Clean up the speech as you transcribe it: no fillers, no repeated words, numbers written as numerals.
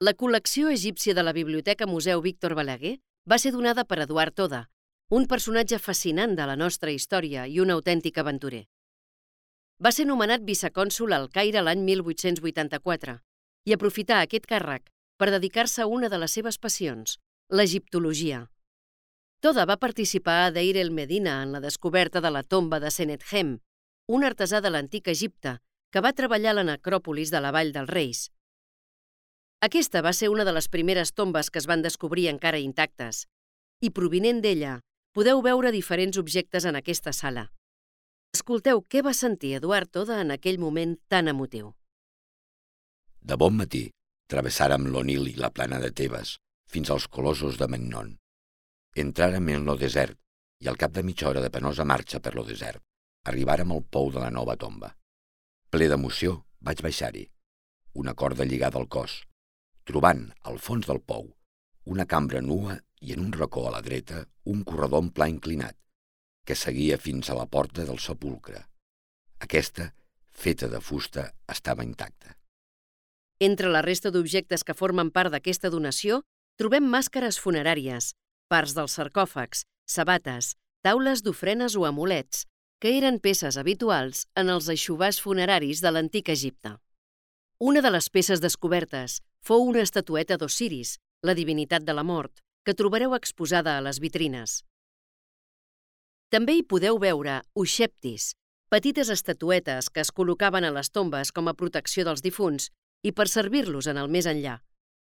La col·lecció egípcia de la Biblioteca Museu Víctor Balaguer va ser donada per Eduard Toda, un personatge fascinant de la nostra història i un autèntic aventurer. Va ser nomenat vicecònsol al Caire l'any 1884 i aprofità aquest càrrec per dedicar-se a una de les seves passions, l'egiptologia. Toda va participar a Deir el-Medina en la descoberta de la tomba de Senethem, un artesà de l'antic Egipte que va treballar a la necròpolis de la Vall dels Reis. Aquesta va ser una de les primeres tombes que es van descobrir encara intactes, i provinent d'ella podeu veure diferents objectes en aquesta sala. Escolteu què va sentir Eduard Toda en aquell moment tan emotiu. De bon matí, travessàrem l'Onil i la plana de Tebes fins als colossos de Memnon. Entràrem en el desert i al cap de mitja hora de penosa marxa per lo desert arribàrem al pou de la nova tomba. Ple d'emoció vaig baixar-hi, una corda lligada al cos, trobant al fons del pou una cambra nua i en un racó a la dreta un corredor en pla inclinat que seguia fins a la porta del sepulcre. Aquesta, feta de fusta, estava intacta. Entre la resta d'objectes que formen part d'aquesta donació trobem màscares funeràries, parts dels sarcòfags, sabates, taules d'ofrenes o amulets, que eren peces habituals en els aixovars funeraris de l'antic Egipte. Una de les peces descobertes fou una estatueta d'Osiris, la divinitat de la mort, que trobareu exposada a les vitrines. També hi podeu veure uxeptis, petites estatuetes que es col·locaven a les tombes com a protecció dels difunts i per servir-los en el més enllà.